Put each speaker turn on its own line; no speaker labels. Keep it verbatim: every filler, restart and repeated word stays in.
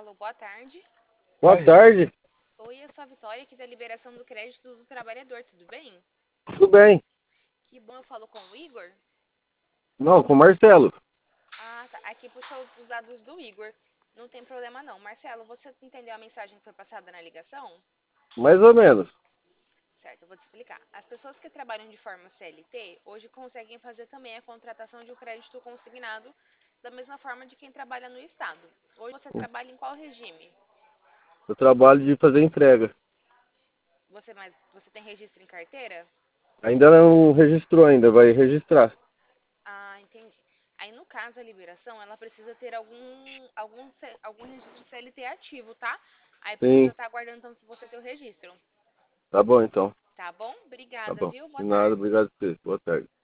Alô, boa tarde.
Boa tarde,
Oi, eu sou a Vitória aqui da liberação do crédito do trabalhador, tudo bem?
tudo bem?
Que bom, eu falo com o Igor.
Não, com o Marcelo.
Ah, tá. Aqui puxou os dados do Igor. Não tem problema não. Marcelo, você entendeu a mensagem que foi passada na ligação?
Mais ou menos.
Certo, eu vou te explicar. As pessoas que trabalham de forma C L T hoje conseguem fazer também a contratação de um crédito consignado da mesma forma de quem trabalha no Estado. Hoje você trabalha em qual regime?
Eu trabalho de fazer entrega.
Você, mais, você tem registro em carteira?
Ainda não registrou ainda, vai registrar.
Ah, entendi. Aí, no caso, a liberação, ela precisa ter algum, algum, C- algum registro C L T ativo, tá? Aí precisa
Sim,
estar aguardando, então, se você ter o registro.
tá bom então.
Tá bom?
Tá
Obrigada,
bom.
viu? Boa
De nada,
tarde.
obrigado por você. Boa tarde.